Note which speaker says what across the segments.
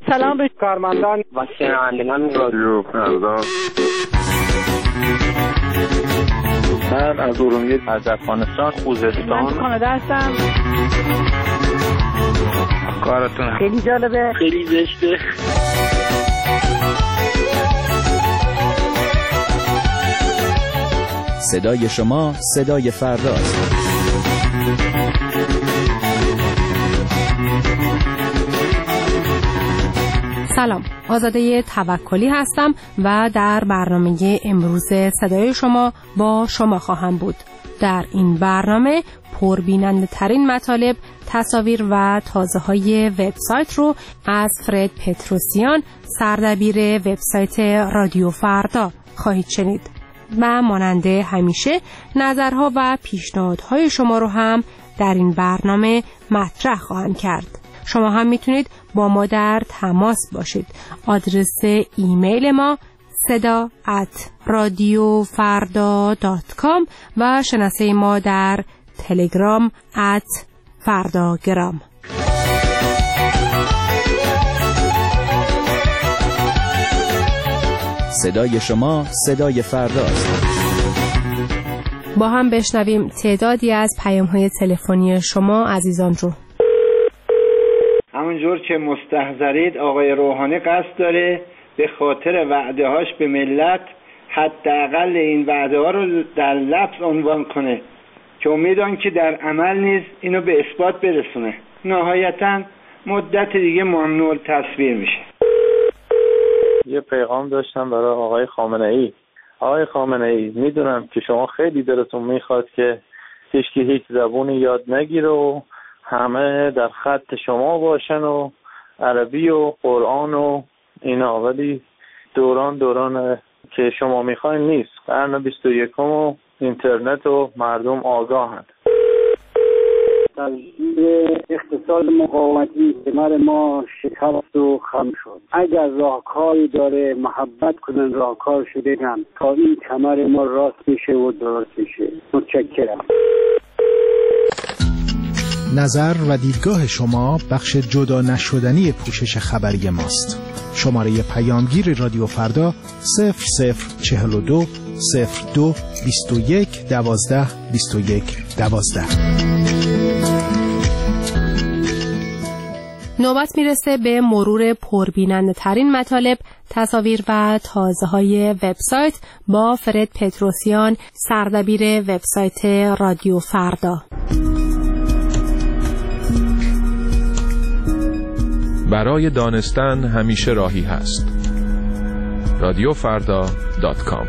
Speaker 1: سلام به کارمندان
Speaker 2: و شنوندگان رادیو فردا.
Speaker 3: من از ارومیه، از افغانستان، خوزستان.
Speaker 1: من کانادا هستم.
Speaker 3: کارتون
Speaker 1: خیلی جالبه،
Speaker 2: خیلی زشته.
Speaker 4: صدای شما صدای فرداست.
Speaker 5: سلام، آزاده توکلی هستم و در برنامه امروز صدای شما با شما خواهم بود. در این برنامه پربیننده ترین مطالب، تصاویر و تازه های وبسایت رو از فرد پتروسیان، سردبیر وبسایت رادیو فردا خواهید شنید. و مانند همیشه نظرها و پیشنهادهای شما رو هم در این برنامه مطرح خواهم کرد. شما هم میتونید با ما در تماس باشید. آدرس ایمیل ما seda@radiofarda.com و شناسه ما در تلگرام @fardagram.
Speaker 4: صدای شما صدای فرداست.
Speaker 5: با هم بشنویم تعدادی از پیام‌های تلفنی شما عزیزان رو.
Speaker 6: همونجور که مستحضرید آقای روحانی قصد داره به خاطر وعده‌هاش به ملت حداقل این وعده‌ها رو در لفظ عنوان کنه که امیدوارم که در عمل نیز اینو به اثبات برسونه. نهایتاً مدت دیگه ممنوع تصویر میشه.
Speaker 3: یه پیغام داشتم برای آقای خامنه‌ای. آقای خامنه‌ای، میدونم که شما خیلی دلتون میخواد که هیچ زبونی یاد نگیره و همه در خط شما باشن و عربی و قرآن و اینا، ولی دوران که شما میخواین نیست. قرن 21 و اینترنت و مردم آگاهند.
Speaker 7: تغییر اقتصاد مقاومتی کمر ما شکست و خم شد. اگر راهکاری داره محبت کنن راهکارشو بگن تا این کمر ما راست میشه و درست میشه. متشکرم.
Speaker 8: نظر و دیدگاه شما بخش جدا نشدنی پوشش خبری ماست. شماره پیامگیر رادیو فردا 0042 02 21 12 21 12.
Speaker 5: نوبت میرسه به مرور پربیننده ترین مطالب، تصاویر و تازه های وبسایت با فرد پتروسیان، سردبیر وبسایت رادیو فردا.
Speaker 9: برای دانستن همیشه راهی هست. radiofarda.com.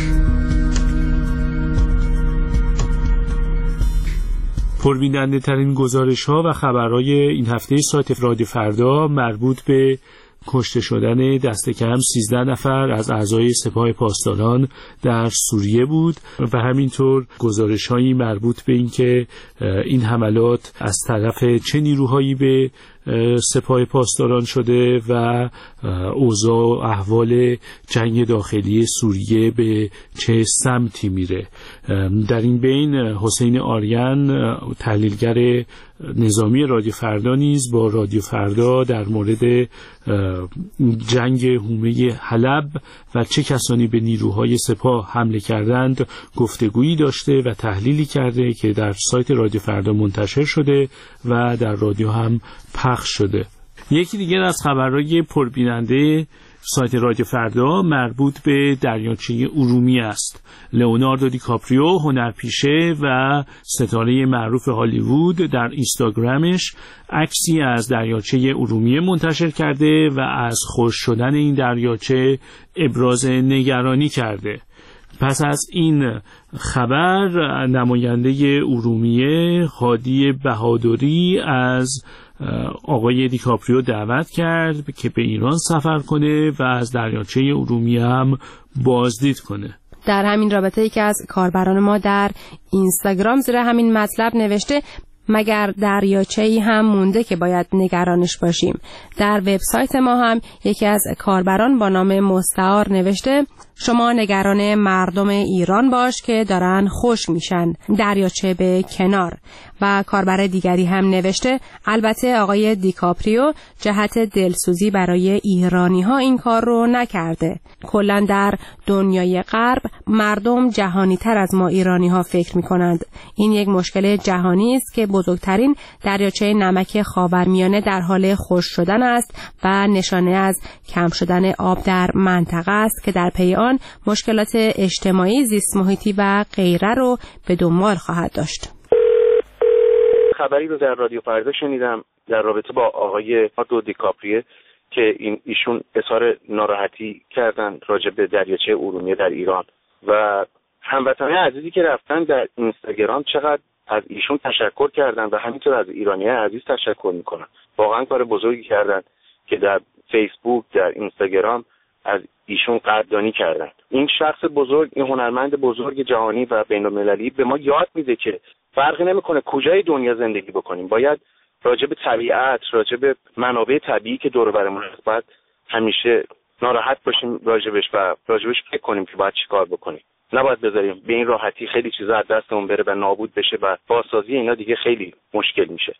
Speaker 10: پربیننده ترین گزارش ها و خبرهای این هفته سایت رادیو فردا مربوط به کشته شدن دست کم 13 نفر از اعضای سپاه پاسداران در سوریه بود و همینطور گزارش‌هایی مربوط به اینکه این حملات از طرف چه نیروهایی به سپاه پاسداران شده و اوضاع و احوال جنگ داخلی سوریه به چه سمتی میره. در این بین حسین آریان، تحلیلگر نظامی رادیو فردا، نیز با رادیو فردا در مورد جنگ حومه حلب و چه کسانی به نیروهای سپاه حمله کردند گفتگویی داشته و تحلیلی کرده که در سایت رادیو فردا منتشر شده و در رادیو هم پخش شده. یکی دیگر از خبرهای پربیننده سایت رادیو فردا مربوط به دریاچه ارومیه است. لئوناردو دیکاپریو، هنرپیشه و ستاره معروف هالیوود، در اینستاگرامش عکسی از دریاچه ارومیه منتشر کرده و از خشک شدن این دریاچه ابراز نگرانی کرده. پس از این خبر نماینده ارومیه هادی بهادری از آقای دیکاپریو دعوت کرد که به ایران سفر کنه و از دریاچه ارومیه هم بازدید کنه.
Speaker 5: در همین رابطه یکی از کاربران ما در اینستاگرام زیر همین مطلب نوشته مگر دریاچه‌ای هم مونده که باید نگرانش باشیم. در وبسایت ما هم یکی از کاربران با نام مستعار نوشته شما نگران مردم ایران باش که دارن خوش میشن، دریاچه به کنار. و کاربر دیگری هم نوشته البته آقای دیکاپریو جهت دلسوزی برای ایرانی ها این کار رو نکرده. کلا در دنیای غرب مردم جهانی تر از ما ایرانی ها فکر می کنند. این یک مشکل جهانی است که بزرگترین دریاچه نمک خاورمیانه در حال خشک شدن است و نشانه از کم شدن آب در منطقه است که در پی آن مشکلات اجتماعی، زیست محیطی و غیره رو به دنبال خواهد داشت.
Speaker 11: خبری رو در رادیو فردا شنیدم در رابطه با آقای آدو دیکاپریو که ایشون اظهار ناراحتی کردن راجع به دریاچه ارومیه در ایران و هموطنان عزیزی که رفتن در اینستاگرام چقدر از ایشون تشکر کردن و همینطور از ایرانیان عزیز تشکر میکنن. واقعا کار بزرگی کردن که در فیسبوک، در اینستاگرام از ایشون قدردانی کردن. این شخص بزرگ، این هنرمند بزرگ جهانی و بین‌المللی به ما یاد میده که فرقی نمیکنه کجای دنیا زندگی بکنیم، باید راجع به طبیعت، راجع به منابع طبیعی که دور و برمون هست باید همیشه ناراحت باشیم راجبش و راجبش فکر کنیم که باید چیکار بکنیم. نباید بذاریم به این راحتی خیلی چیزا از دستمون بره و نابود بشه و بازسازی اینا دیگه خیلی مشکل میشه.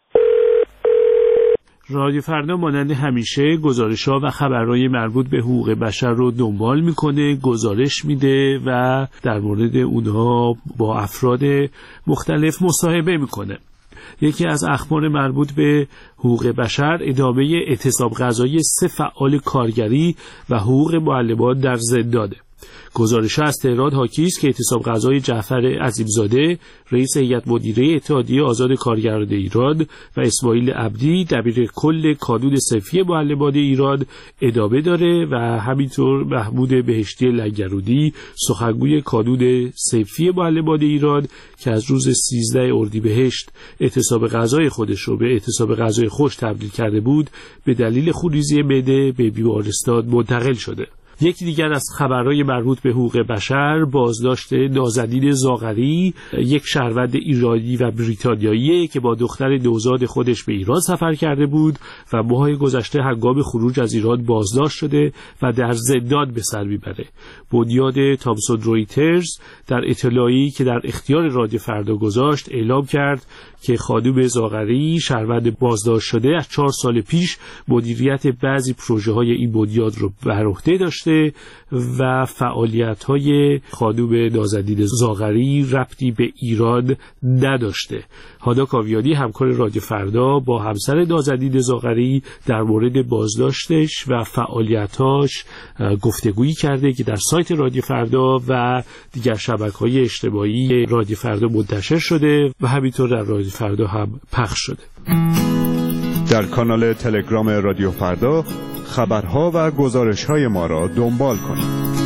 Speaker 10: رادیو فردا مانند همیشه گزارش‌ها و خبرهای مربوط به حقوق بشر رو دنبال میکنه، گزارش میده و در مورد اونها با افراد مختلف مصاحبه میکنه. یکی از اخبار مربوط به حقوق بشر ادامه اعتصاب قضایی 3 فعال کارگری و حقوق معلمات در زندانه. گزارش از تهران حاکی است که اعتصاب قضایی جعفر عظیمزاده رئیس هیئت مدیره اتحادیه آزاد کارگران ایران و اسماعیل عبدی دبیر کل کانون صنفی معلمان ایران ادامه داره و همینطور محمود بهشتی لنگرودی سخنگوی کانون صنفی معلمان ایران که از روز 13 اردیبهشت اعتصاب قضایی خودش رو به اعتصاب قضایی خوش تبدیل کرده بود به دلیل خونریزی معده به بیمارستان منتقل شده. یکی دیگر از خبرهای مربوط به حقوق بشر بازداشت نازنین زاغری، یک شهروند ایرانی و بریتانیایی که با دختر نوزاد خودش به ایران سفر کرده بود و ماه گذشته هنگام خروج از ایران بازداشت شده و در زندان به سر میبره. بنیاد تامسون رویترز در اطلاعی که در اختیار رادیو فردا گذاشت اعلام کرد که خانم زاغری شهروند بازداشت شده از 4 سال پیش مدیریت بعضی پروژه‌های این بنیاد رو بر عهده داشته و فعالیت‌های خانم نازنین زاغری ربطی به ایران نداشته. هانا کاویانی همکار رادیو فردا با همسر نازنین زاغری در مورد بازداشتش و فعالیتاش گفتگویی کرده که در سایت رادیو فردا و دیگر شبکه‌های اجتماعی رادیو فردا منتشر شده و همینطور در رادیو فردا هم پخش شده.
Speaker 12: در کانال تلگرام رادیو فردا خبرها و گزارش‌های ما را دنبال کنید.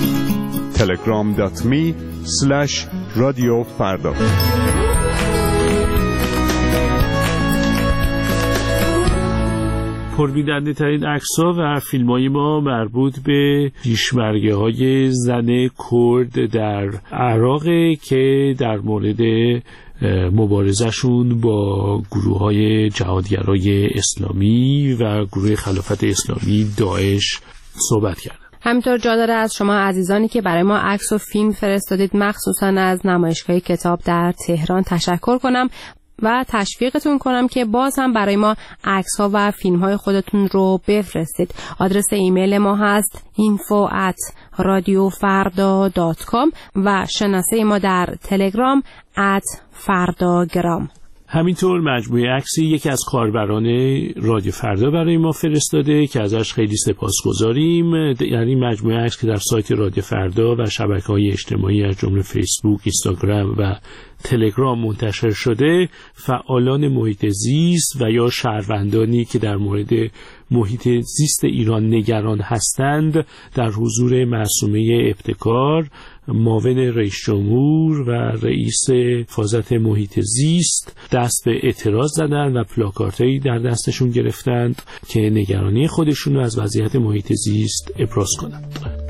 Speaker 12: telegram.me/radiofarda.
Speaker 10: پربیننده ترین عکس‌ها و فیلم‌های ما مربوط به پیشمرگه‌های زن کرد در عراق که در مورد مبارزهشون با گروه‌های جهادگرای اسلامی و گروه خلافت اسلامی داعش صحبت کردن.
Speaker 5: همینطور جا داره از شما عزیزانی که برای ما عکس و فیلم فرستادید مخصوصا از نمایشگاه کتاب در تهران تشکر کنم و تشویقتون کنم که باز هم برای ما عکس‌ها و فیلم‌های خودتون رو بفرستید. آدرس ایمیل ما هست info@radiofarda.com و شناسه ما در تلگرام @fardagram.
Speaker 10: همینطور مجموعه عکسی یکی از کاربران رادیو فردا برای ما فرستاده که ازش خیلی سپاسگزاریم. یعنی مجموعه عکس که در سایت رادیو فردا و شبکه‌های اجتماعی از جمله فیسبوک، اینستاگرام و تلگرام منتشر شده، فعالان محیط زیست و یا شهروندانی که در مورد محیط زیست ایران نگران هستند در حضور معصومه ابتکار، معاون رئیس جمهور و رئیس حفاظت محیط زیست دست به اعتراض زدن و پلاکارتایی در دستشون گرفتند که نگرانی خودشون رو از وضعیت محیط زیست ابراز کنند.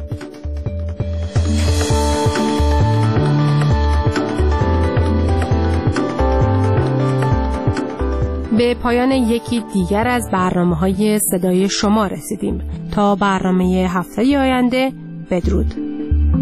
Speaker 5: به پایان یکی دیگر از برنامه‌های صدای شما رسیدیم. تا برنامه هفته آینده، بدرود.